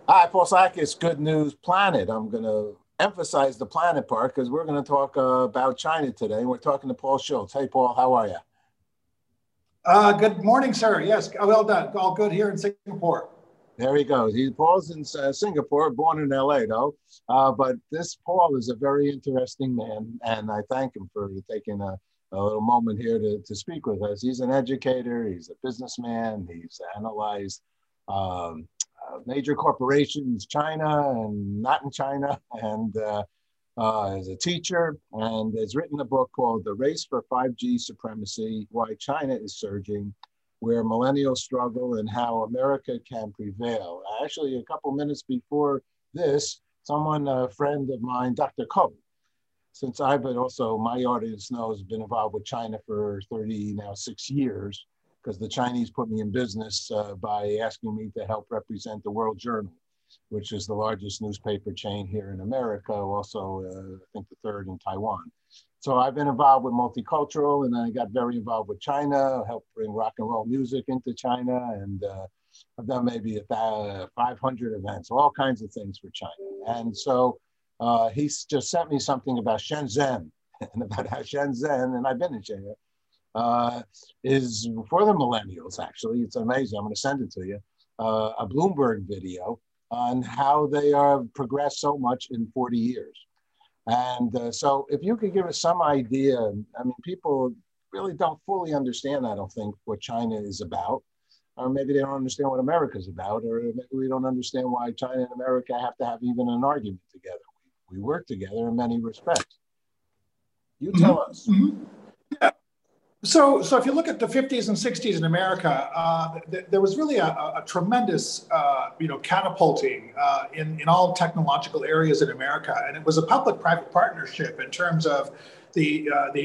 Hi, Paul Sakis, Good News Planet. I'm going to emphasize the planet part because we're going to talk about China today. We're talking to Paul Schultz. Hey, Paul, how are you? Good morning, sir. Yes, well done. All good here in Singapore. There he goes. Paul's in Singapore, born in LA, though. But this Paul is a very interesting man, and I thank him for taking a little moment here to speak with us. He's an educator, he's a businessman, he's analyzed major corporations, China and not in China, and is a teacher, and has written a book called The Race for 5G Supremacy, Why China is Surging, Where Millennials Struggle and How America Can Prevail. Actually, a couple minutes before this, a friend of mine, Dr. Ko, since I've been also, my audience knows, been involved with China for 6 years, because the Chinese put me in business by asking me to help represent the World Journal, which is the largest newspaper chain here in America, also I think the third in Taiwan. So I've been involved with multicultural, and I got very involved with China, helped bring rock and roll music into China, and I've done maybe about 500 events, all kinds of things for China. And so he's just sent me something about Shenzhen, and about how Shenzhen, and I've been in China, is for the millennials, actually. It's amazing. I'm going to send it to you. A Bloomberg video on how they have progressed so much in 40 years. And so if you could give us some idea, I mean, people really don't fully understand, I don't think, what China is about. Or maybe they don't understand what America's about, or maybe we don't understand why China and America have to have even an argument together. We work together in many respects. You tell us. Mm-hmm. Yeah. So if you look at the 50s and 60s in America, there was really a tremendous, catapulting in all technological areas in America, and it was a public-private partnership in terms of the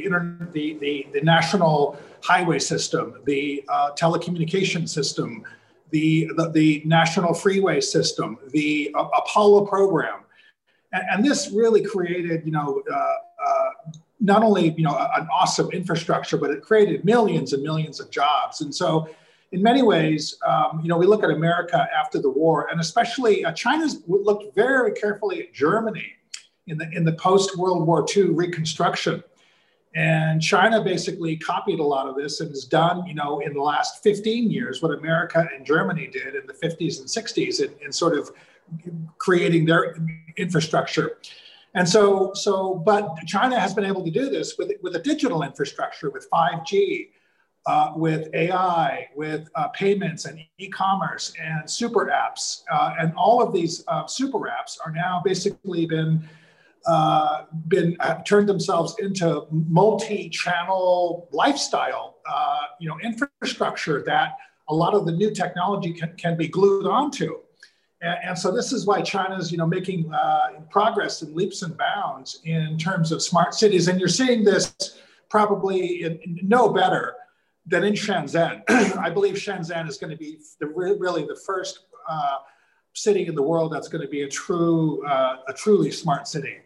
national highway system, the telecommunication system, the national freeway system, the Apollo program, and this really created, not only an awesome infrastructure, but it created millions and millions of jobs. And so, in many ways, we look at America after the war, and especially China's looked very carefully at Germany in the post-World War II reconstruction. And China basically copied a lot of this and has done, in the last 15 years, what America and Germany did in the 50s and 60s in sort of creating their infrastructure. And but China has been able to do this with a digital infrastructure, with 5G, with AI, with payments and e-commerce and super apps. And all of these super apps are now basically been turned themselves into multi-channel lifestyle, infrastructure that a lot of the new technology can be glued onto. And so this is why China's, making progress in leaps and bounds in terms of smart cities. And you're seeing this probably no better than in Shenzhen. I believe Shenzhen is going to be really the first city in the world that's going to be a truly smart city.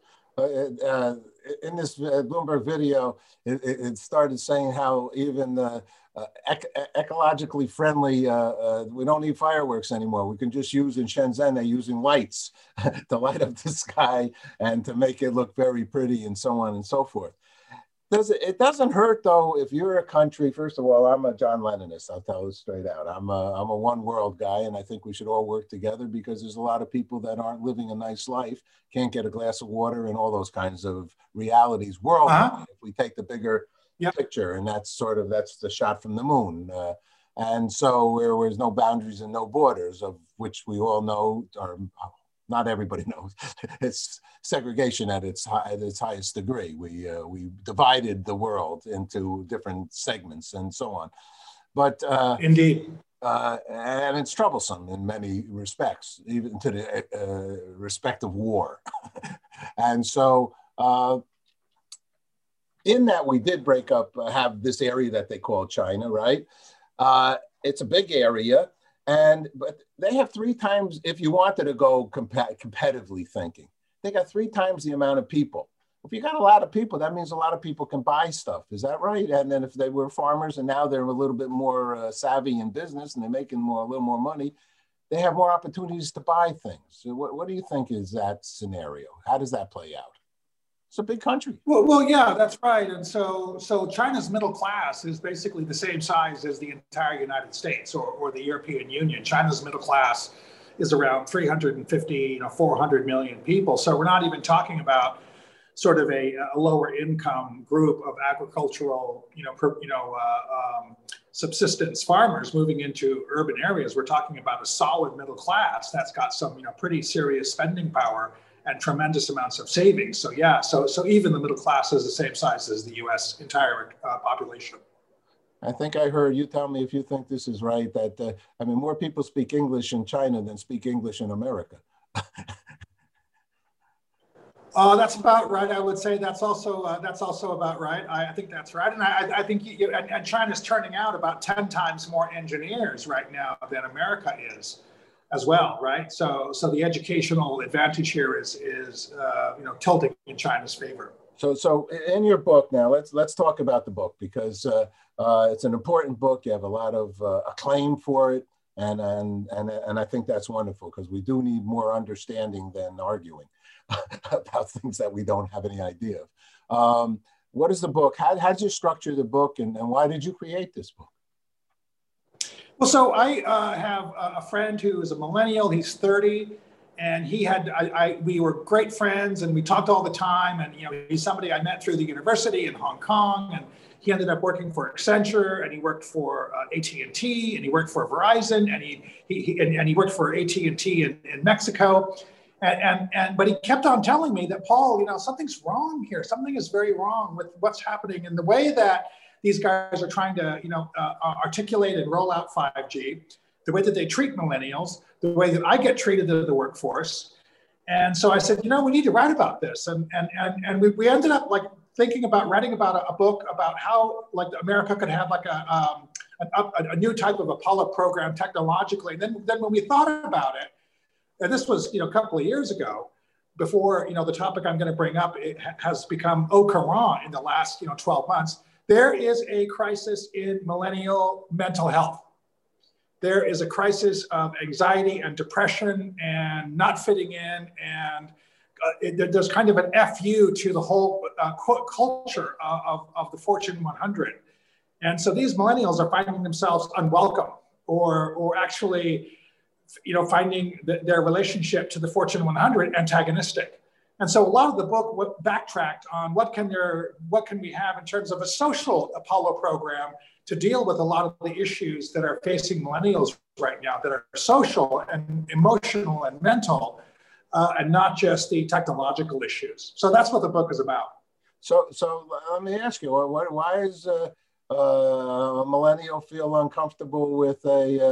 In this Bloomberg video, it started saying how even ecologically friendly, we don't need fireworks anymore. We can just use, in Shenzhen, they're using lights to light up the sky and to make it look very pretty and so on and so forth. It doesn't hurt, though, if you're a country. First of all, I'm a John Lennonist. I'll tell it straight out. I'm a one world guy, and I think we should all work together, because there's a lot of people that aren't living a nice life, can't get a glass of water, and all those kinds of realities worldwide. If we take the bigger picture, and that's the shot from the moon. And so there was no boundaries and no borders, of which we all know, or not everybody knows, it's segregation at its highest degree. We divided the world into different segments and so on. But indeed, and it's troublesome in many respects, even to the respect of war. And so in that, we did break up, have this area that they call China, right? It's a big area. But they have 3 times, if you wanted to go competitively thinking, they got 3 times the amount of people. If you got a lot of people, that means a lot of people can buy stuff. Is that right? And then if they were farmers and now they're a little bit more savvy in business and they're making a little more money, they have more opportunities to buy things. So what do you think is that scenario? How does that play out? It's a big country. Well, yeah, that's right. And so China's middle class is basically the same size as the entire United States or the European Union. China's middle class is around 350, 400 million people. So we're not even talking about sort of a lower income group of agricultural, subsistence farmers moving into urban areas. We're talking about a solid middle class that's got some, pretty serious spending power and tremendous amounts of savings. So yeah, so even the middle class is the same size as the U.S. entire population. I think I heard you tell me, if you think this is right, that more people speak English in China than speak English in America. That's about right. I would say that's also about right. I think that's right, and I think and China's turning out about 10 times more engineers right now than America is, as well, right? So the educational advantage here is tilting in China's favor. So in your book now, let's talk about the book, because it's an important book. You have a lot of acclaim for it, and I think that's wonderful, because we do need more understanding than arguing about things that we don't have any idea of. What is the book? How did you structure the book, and why did you create this book? Well, so I have a friend who is a millennial. He's 30, and we were great friends, and we talked all the time. And he's somebody I met through the university in Hong Kong, and he ended up working for Accenture, and he worked for AT&T, and he worked for Verizon, and he worked for AT&T in Mexico. But he kept on telling me that, Paul, something's wrong here. Something is very wrong with what's happening in the way that these guys are trying to, articulate and roll out 5G, the way that they treat millennials, the way that I get treated in the workforce. And so I said, we need to write about this. And we ended up thinking about writing about a book about how America could have a new type of Apollo program technologically. And then when we thought about it, and this was a couple of years ago, before the topic I'm going to bring up has become au courant in the last 12 months. There is a crisis in millennial mental health. There is a crisis of anxiety and depression and not fitting in, and there's kind of an FU to the whole culture of the Fortune 100. And so these millennials are finding themselves unwelcome, or actually finding their relationship to the Fortune 100 antagonistic. And so a lot of the book backtracked on what can we have in terms of a social Apollo program to deal with a lot of the issues that are facing millennials right now, that are social and emotional and mental, and not just the technological issues. So that's what the book is about. So let me ask you, why is a millennial feel uncomfortable with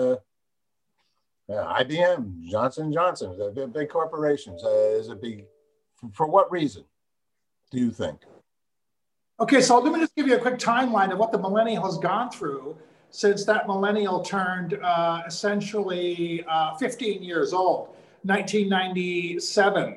IBM, Johnson & Johnson, the big corporations? For what reason do you think? Okay, so let me just give you a quick timeline of what the millennial has gone through since that millennial turned essentially 15 years old. 1997,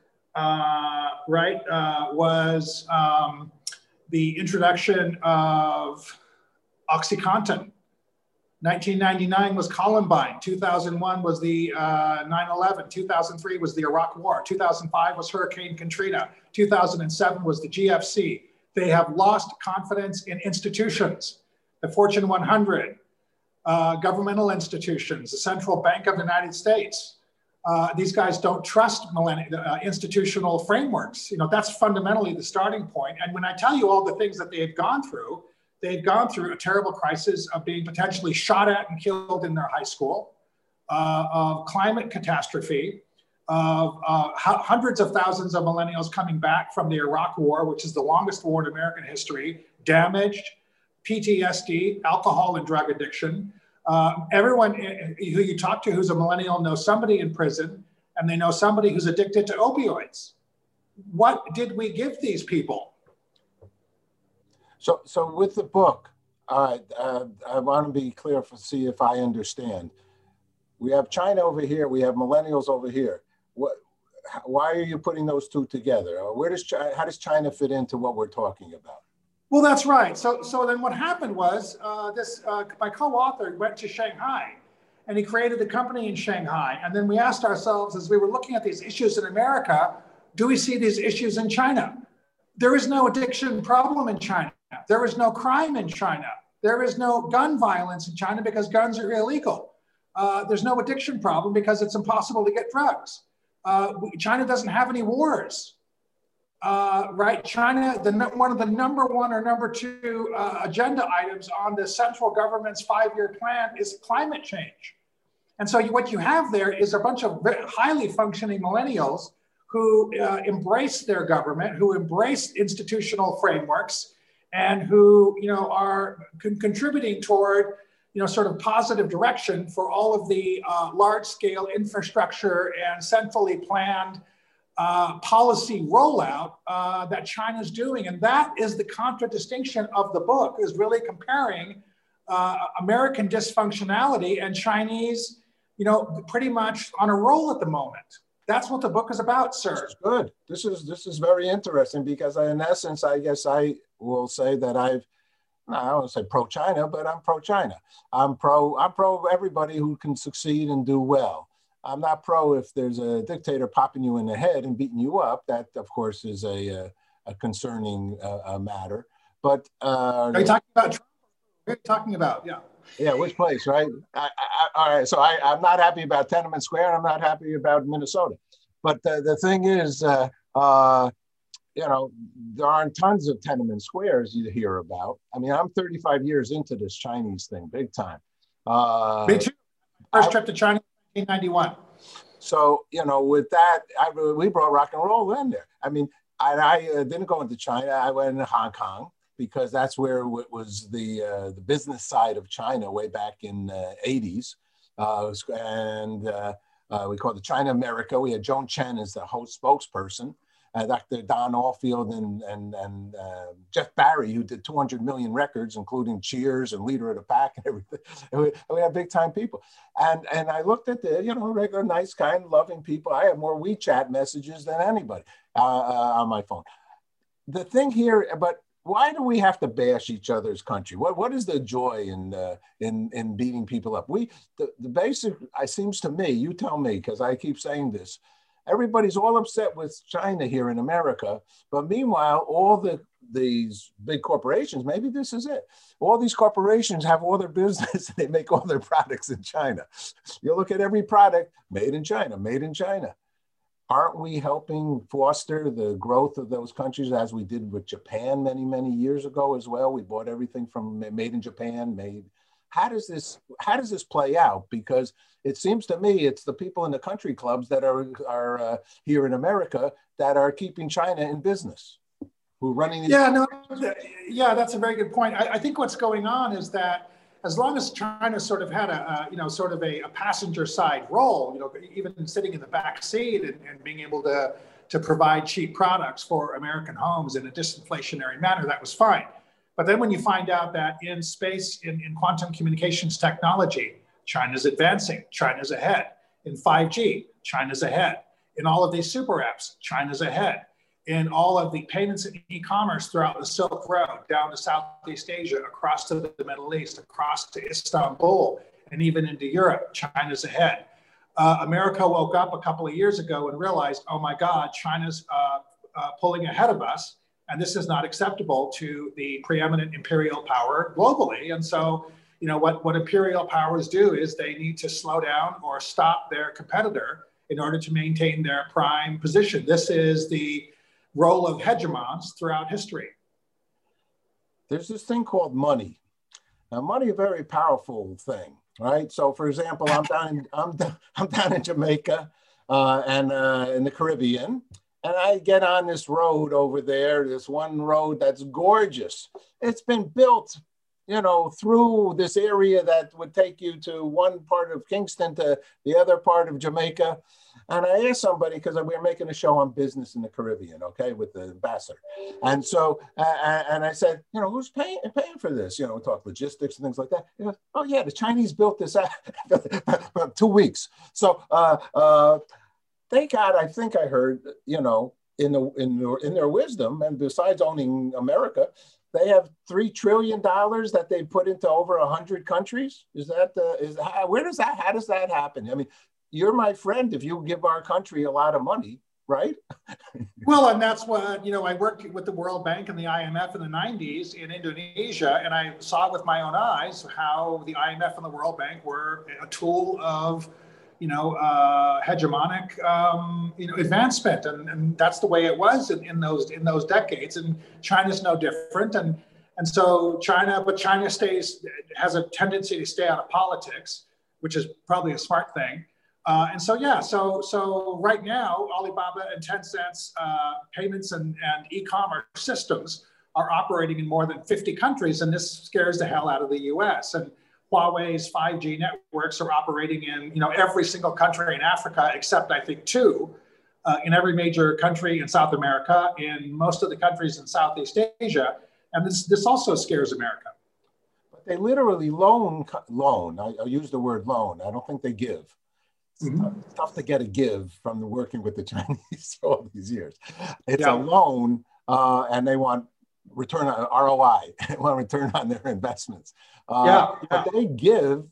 was the introduction of OxyContin. 1999 was Columbine. 2001 was the 9/11. 2003 was the Iraq War. 2005 was Hurricane Katrina. 2007 was the GFC. They have lost confidence in institutions, the Fortune 100, governmental institutions, the Central Bank of the United States. These guys don't trust institutional frameworks. That's fundamentally the starting point. And when I tell you all the things that they've gone through a terrible crisis of being potentially shot at and killed in their high school, of climate catastrophe, of hundreds of thousands of millennials coming back from the Iraq War, which is the longest war in American history, damaged, PTSD, alcohol and drug addiction. Everyone who you talk to who's a millennial knows somebody in prison, and they know somebody who's addicted to opioids. What did we give these people? So with the book, I want to be clear see if I understand. We have China over here. We have millennials over here. Why are you putting those two together? How does China fit into what we're talking about? Well, that's right. So then what happened was my co-author went to Shanghai, and he created the company in Shanghai. And then we asked ourselves, as we were looking at these issues in America, do we see these issues in China? There is no addiction problem in China. There is no crime in China. There is no gun violence in China because guns are illegal. There's no addiction problem because it's impossible to get drugs. China doesn't have any wars. Right? China, one of the number one or number two agenda items on the central government's 5-year plan is climate change. And so what you have there is a bunch of highly functioning millennials who embrace their government, who embrace institutional frameworks, and who are contributing toward sort of positive direction for all of the large-scale infrastructure and centrally planned policy rollout that China's doing. And that is the contradistinction of the book, is really comparing American dysfunctionality and Chinese, pretty much on a roll at the moment. That's what the book is about, sir. This is good. This is very interesting because in essence, I guess I will say that I don't want to say pro-China, but I'm pro-China. I'm pro everybody who can succeed and do well. I'm not pro if there's a dictator popping you in the head and beating you up. That, of course, is a concerning matter. But are you talking about Trump? What are you talking about? Yeah. Yeah, which place, right? All right, so I'm not happy about Tiananmen Square, and I'm not happy about Minnesota. But the thing is, there aren't tons of Tiananmen Squares you hear about. I mean, I'm 35 years into this Chinese thing, big time. Me too. First trip to China, 1991. So, with that, we brought rock and roll in there. I mean, I didn't go into China. I went into Hong Kong, because that's where it was the business side of China way back in the 80s. We called it China America. We had Joan Chen as the host spokesperson, Dr. Don Allfield and Jeff Barry, who did 200 million records, including Cheers and Leader of the Pack and everything. And we had big time people. And I looked at the, regular, nice, kind, loving people. I have more WeChat messages than anybody on my phone. The thing here, but why do we have to bash each other's country? What is the joy in beating people up? The basic, it seems to me, you tell me, because I keep saying this, everybody's all upset with China here in America, but meanwhile, all these big corporations, maybe this is it. All these corporations have all their business and they make all their products in China. You look at every product, made in China, made in China. Aren't we helping foster the growth of those countries as we did with Japan many, many years ago as well? We bought everything from made in Japan, How does this play out? Because it seems to me it's the people in the country clubs that are here in America that are keeping China in business, who are running these. That's a very good point. I think what's going on is that as long as China sort of had a passenger side role, even sitting in the back seat and being able to provide cheap products for American homes in a disinflationary manner, that was fine. But then when you find out that in space, in quantum communications technology, China's advancing, China's ahead. In 5G, China's ahead. In all of these super apps, China's ahead. In all of the payments and e-commerce throughout the Silk Road, down to Southeast Asia, across to the Middle East, across to Istanbul, and even into Europe, China's ahead. America woke up a couple of years ago and realized, oh my God, China's pulling ahead of us, and this is not acceptable to the preeminent imperial power globally. And so, what imperial powers do is they need to slow down or stop their competitor in order to maintain their prime position. This is the role of hegemons throughout history. There's this thing called money. Now, money is a very powerful thing, right? So, for example, I'm down in Jamaica and in the Caribbean, and I get on this road over there, this one road that's gorgeous. It's been built, through this area that would take you to one part of Kingston to the other part of Jamaica. And I asked somebody, because we were making a show on business in the Caribbean, okay, with the ambassador. And so, and I said, who's paying for this? We talk logistics and things like that. He goes, oh yeah, the Chinese built this out for 2 weeks. So thank God, I think I heard, in their wisdom, and besides owning America, they have $3 trillion that they put into over 100 countries. Is that where does that, how does that happen? I mean, you're my friend if you give our country a lot of money, right? Well, and that's what, I worked with the World Bank and the IMF in the 90s in Indonesia, and I saw with my own eyes how the IMF and the World Bank were a tool of, hegemonic, advancement. And that's the way it was in those decades. And China's no different. And so China has a tendency to stay out of politics, which is probably a smart thing. So right now, Alibaba and Tencent's payments and e-commerce systems are operating in more than 50 countries, and this scares the hell out of the US. And Huawei's 5G networks are operating in every single country in Africa, except I think two, in every major country in South America, in most of the countries in Southeast Asia, and this also scares America. But they literally loan. I'll use the word loan. I don't think they give. It's tough to get a give from working with the Chinese for all these years. It's a loan, and they want return on ROI. They want return on their investments. But they give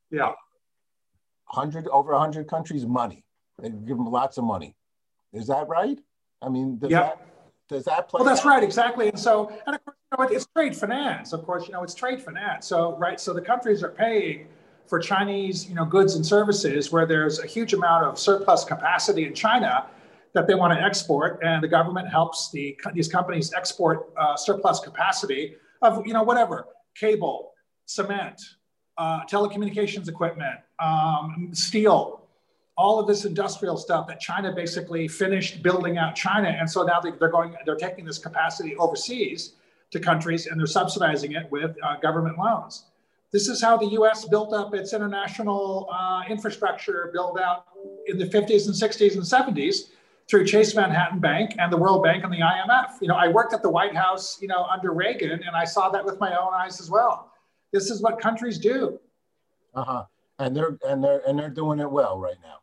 over 100 countries money. They give them lots of money. Is that right? I mean, does that play? Well, that's right, exactly. And of course, it's trade finance. Of course, it's trade finance. So the countries are paying for Chinese, goods and services where there's a huge amount of surplus capacity in China that they want to export, and the government helps these companies export surplus capacity of whatever, cable, cement, telecommunications equipment, steel, all of this industrial stuff that China basically finished building out China, and so now they're taking this capacity overseas to countries and they're subsidizing it with government loans. This is how the U.S. built up its international infrastructure build out in the 50s and 60s and 70s through Chase Manhattan Bank and the World Bank and the IMF. I worked at the White House, under Reagan, and I saw that with my own eyes as well. This is what countries do. And they're doing it well right now.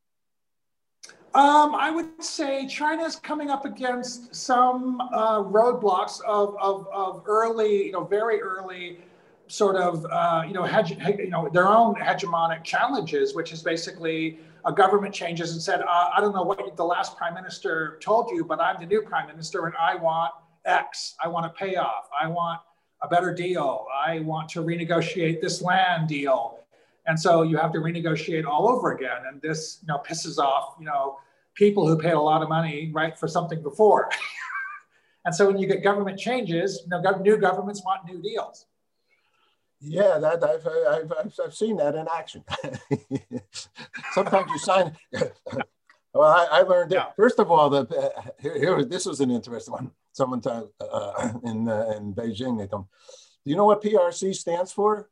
I would say China's coming up against some roadblocks of early, very early sort of, their own hegemonic challenges, which is basically a government changes and said, I don't know what the last prime minister told you, but I'm the new prime minister and I want X. I want a payoff. I want a better deal. I want to renegotiate this land deal. And so you have to renegotiate all over again. And this, pisses off, people who paid a lot of money, right, for something before. And so when you get government changes, new governments want new deals. Yeah, that I've seen that in action. Sometimes you sign. Well, I learned it. First of all, this was an interesting one. Someone in Beijing, they come. Do you know what PRC stands for?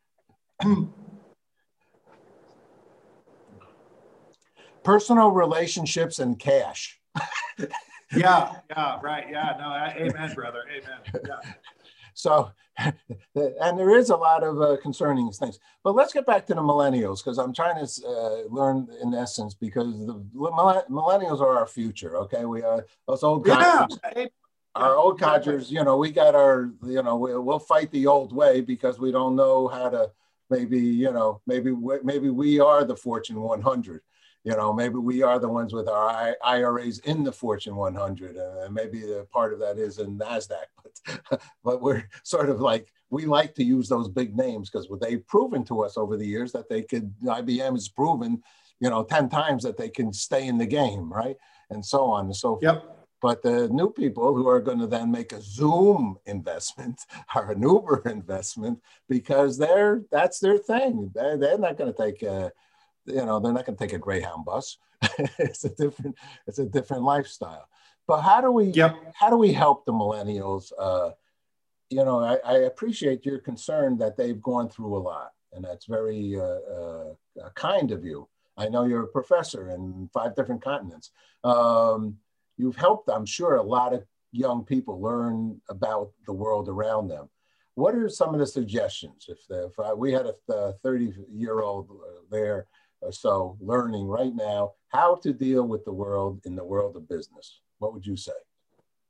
Personal relationships and cash. Yeah, right. Yeah, no, amen, brother. Amen. Yeah. So, and there is a lot of concerning things. But let's get back to the millennials, because I'm trying to learn in essence, because the millennials are our future, okay? We are those old codgers. Our old codgers, we got our, we'll fight the old way because we don't know how to maybe we are the Fortune 100. Maybe we are the ones with our IRAs in the Fortune 100, and maybe part of that is in NASDAQ. But we're sort of like, we like to use those big names because they've proven to us over the years that they could, IBM has proven, 10 times that they can stay in the game, right? And so on and so forth. Yep. But the new people who are going to then make a Zoom investment or an Uber investment, because that's their thing. They're not going to take they're not going to take a Greyhound bus. It's a different lifestyle. But how do we help the millennials? I appreciate your concern that they've gone through a lot, and that's very kind of you. I know you're a professor in 5 different continents. You've helped, I'm sure, a lot of young people learn about the world around them. What are some of the suggestions? If we had a 30-year-old there or so learning right now how to deal with the world in the world of business, what would you say?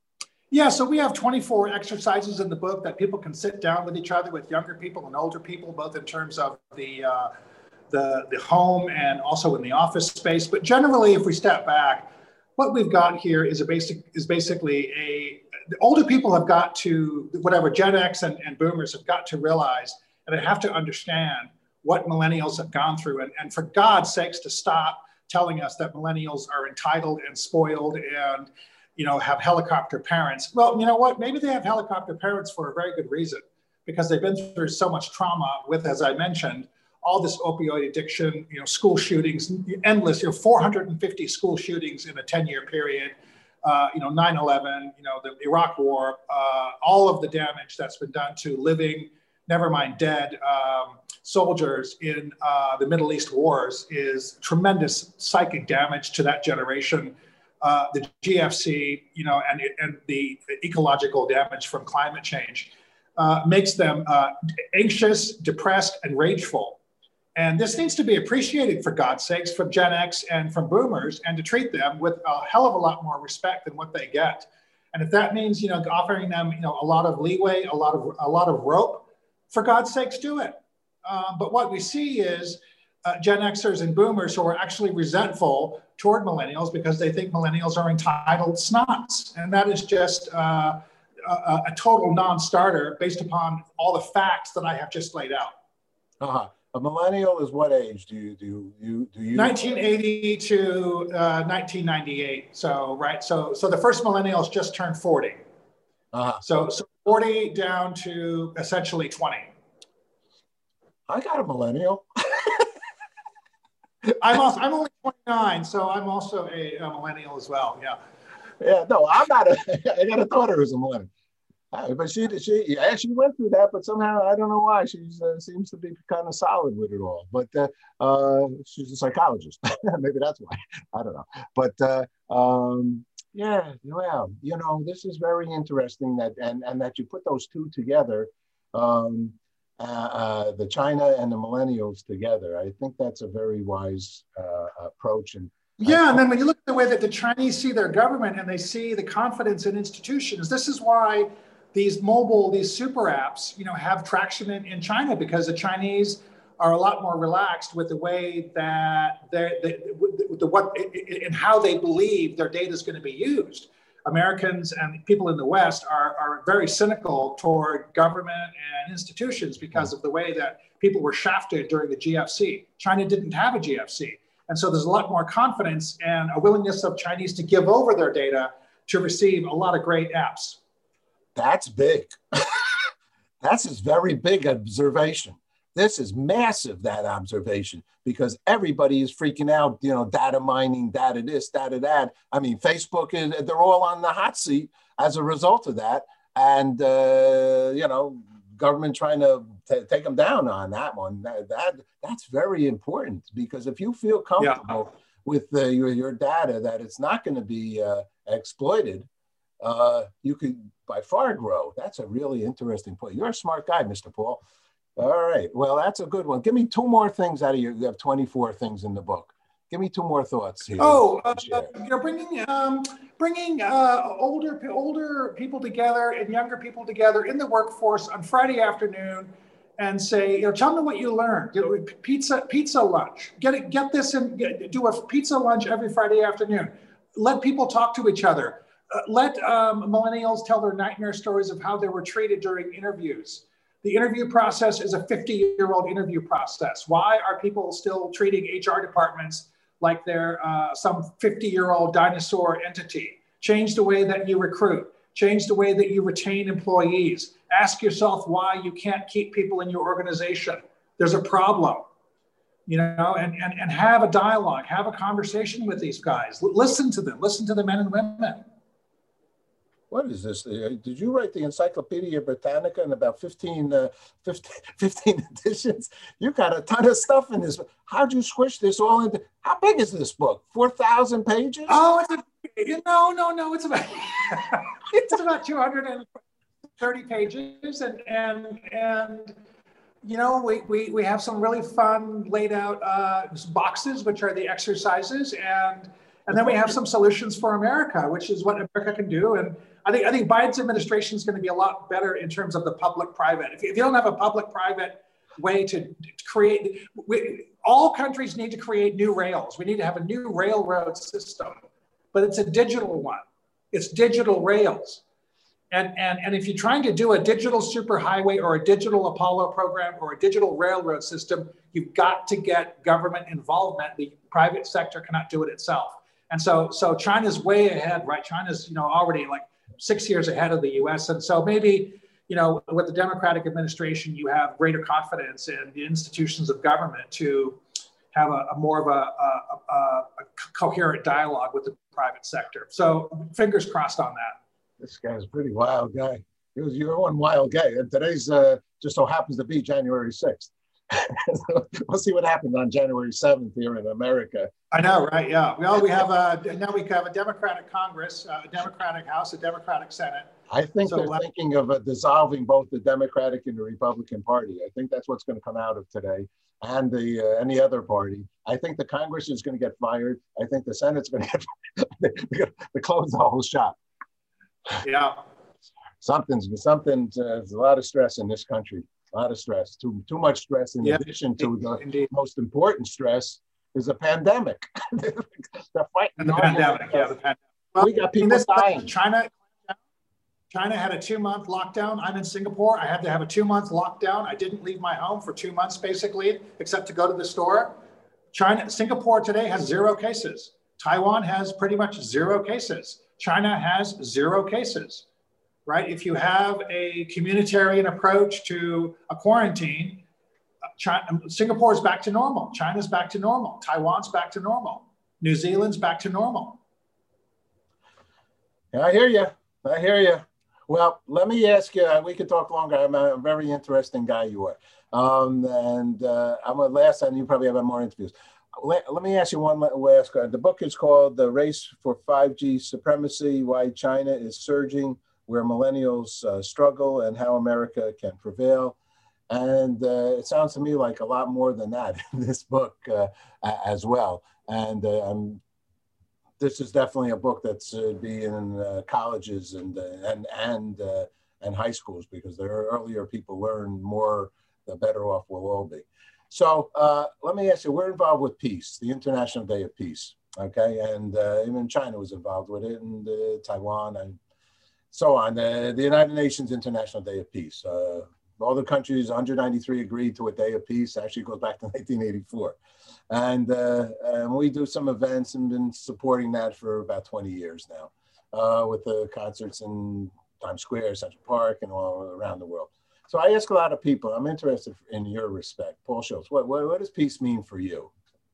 Yeah, so we have 24 exercises in the book that people can sit down with each other, with younger people and older people, both in terms of the home and also in the office space. But generally, if we step back, what we've got here is basically the older people have got to, whatever Gen X and boomers have got to realize, and they have to understand what millennials have gone through, and for God's sakes to stop telling us that millennials are entitled and spoiled and have helicopter parents. Well, you know what? Maybe they have helicopter parents for a very good reason, because they've been through so much trauma with, as I mentioned, all this opioid addiction, school shootings, endless, 450 school shootings in a 10-year period, 9/11, the Iraq War, all of the damage that's been done to living, never mind dead, soldiers in the Middle East wars is tremendous psychic damage to that generation. The GFC, and the ecological damage from climate change makes them anxious, depressed, and rageful. And this needs to be appreciated, for God's sakes, from Gen X and from boomers, and to treat them with a hell of a lot more respect than what they get. And if that means, offering them, a lot of leeway, a lot of rope, for God's sakes, do it. But what we see is Gen Xers and boomers who are actually resentful toward millennials because they think millennials are entitled snots. And that is just a total non-starter based upon all the facts that I have just laid out. Uh-huh. A millennial is what age do you 1980 to 1998. So right. So the first millennials just turned 40. Uh-huh. So 40 down to essentially 20. I got a millennial. I'm only 29, so I'm also a millennial as well. Yeah. Yeah. No, I'm not. I got a daughter who's a millennial. But she went through that, but somehow I don't know why she seems to be kind of solid with it all. But she's a psychologist, maybe that's why. I don't know. But yeah, well, this is very interesting that and that you put those two together, the China and the millennials together. I think that's a very wise approach. And then when you look at the way that the Chinese see their government and they see the confidence in institutions, this is why these super apps, have traction in China, because the Chinese are a lot more relaxed with the way that and how they believe their data is going to be used. Americans and people in the West are very cynical toward government and institutions because of the way that people were shafted during the GFC. China didn't have a GFC. And so there's a lot more confidence and a willingness of Chinese to give over their data to receive a lot of great apps. That's big. That's a very big observation. This is massive, that observation, because everybody is freaking out, data mining, data this, data that. I mean, Facebook, they're all on the hot seat as a result of that. And, government trying to take them down on that one. That's very important, because if you feel comfortable with your data, that it's not going to be exploited, you could by far grow. That's a really interesting point. You're a smart guy, Mr. Paul. All right. Well, that's a good one. Give me two more things out of you have 24 things in the book. Give me two more thoughts here. Bringing older people together and younger people together in the workforce on Friday afternoon, and say, tell me what you learned. Pizza lunch. Get this and do a pizza lunch every Friday afternoon. Let people talk to each other. Let millennials tell their nightmare stories of how they were treated during interviews. The interview process is a 50-year-old interview process. Why are people still treating HR departments like they're some 50-year-old dinosaur entity? Change the way that you recruit. Change the way that you retain employees. Ask yourself why you can't keep people in your organization. There's a problem, and have a dialogue, have a conversation with these guys. Listen to them, men and women. What is this? Did you write the Encyclopedia Britannica in about 15 editions? You got a ton of stuff in this. How'd you squish this all into? How big is this book? 4,000 pages? Oh, no. It's about it's about 230 pages, and we have some really fun laid out boxes, which are the exercises, and then we have some solutions for America, which is what America can do. And I think Biden's administration is going to be a lot better in terms of the public-private. If you don't have a public-private way to create, all countries need to create new rails. We need to have a new railroad system, but it's a digital one. It's digital rails. And if you're trying to do a digital superhighway or a digital Apollo program or a digital railroad system, you've got to get government involvement. The private sector cannot do it itself. And so China's way ahead, right? China's, already like 6 years ahead of the US. And so maybe, with the Democratic administration, you have greater confidence in the institutions of government to have a more of a coherent dialogue with the private sector. So fingers crossed on that. This guy's a pretty wild guy. You're one wild guy. And today's just so happens to be January 6th. We'll see what happens on January 7th here in America. I know, right? Yeah. Well, we have a Democratic Congress, a Democratic House, a Democratic Senate. I think they're thinking of dissolving both the Democratic and the Republican Party. I think that's what's going to come out of today, and any other party. I think the Congress is going to get fired. I think the Senate's going to get to close the whole shop. Yeah. There's a lot of stress in this country. A lot of stress. Too much stress in addition to the most important stress is a pandemic. The pandemic. Well, we got people dying. China had a 2-month lockdown. I'm in Singapore. I had to have a 2-month lockdown. I didn't leave my home for 2 months, basically, except to go to the store. Singapore today has 0 cases. Taiwan has pretty much 0 cases. China has 0 cases, right? If you have a communitarian approach to a quarantine, Singapore is back to normal. China's back to normal. Taiwan's back to normal. New Zealand's back to normal. I hear you. Well, let me ask you, we could talk longer. I'm a very interesting guy you are. I'm last time, you probably have more interviews. Let me ask you one last question. The book is called The Race for 5G Supremacy, Why China is Surging, Where Millennials Struggle, and How America Can Prevail. And it sounds to me like a lot more than that in this book as well. And this is definitely a book that should be in colleges and high schools, because the earlier people learn more, the better off we'll all be. So let me ask you, we're involved with peace, the International Day of Peace, okay? And even China was involved with it, and Taiwan and so on. The United Nations International Day of Peace. All the countries, 193 agreed to a day of peace. Actually goes back to 1984. And we do some events and been supporting that for about 20 years now with the concerts in Times Square, Central Park, and all around the world. So I ask a lot of people, I'm interested in your respect. Paul Schultz, what does peace mean for you?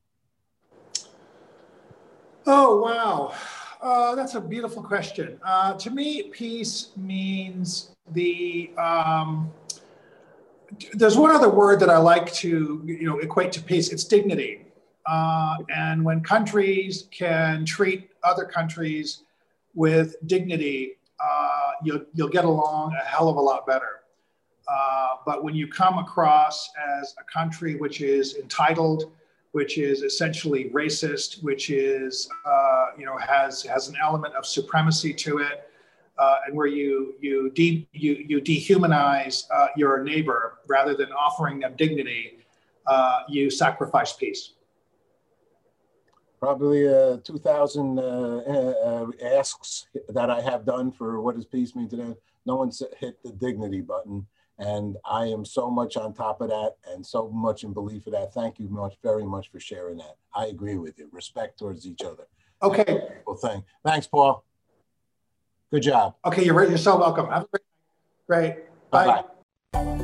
Oh, wow. That's a beautiful question. To me, peace means there's one other word that I like to equate to peace. It's dignity. And when countries can treat other countries with dignity, you'll get along a hell of a lot better. But when you come across as a country which is entitled, which is essentially racist, which is has an element of supremacy to it, and where you dehumanize your neighbor rather than offering them dignity, you sacrifice peace. Probably 2,000 asks that I have done for what does peace mean today. No one's hit the dignity button. And I am so much on top of that and so much in belief of that. Thank you very much for sharing that. I agree with you. Respect towards each other. Okay. Well, thanks, Paul. Good job. Okay, you're so welcome. Have a great. Bye. Bye-bye.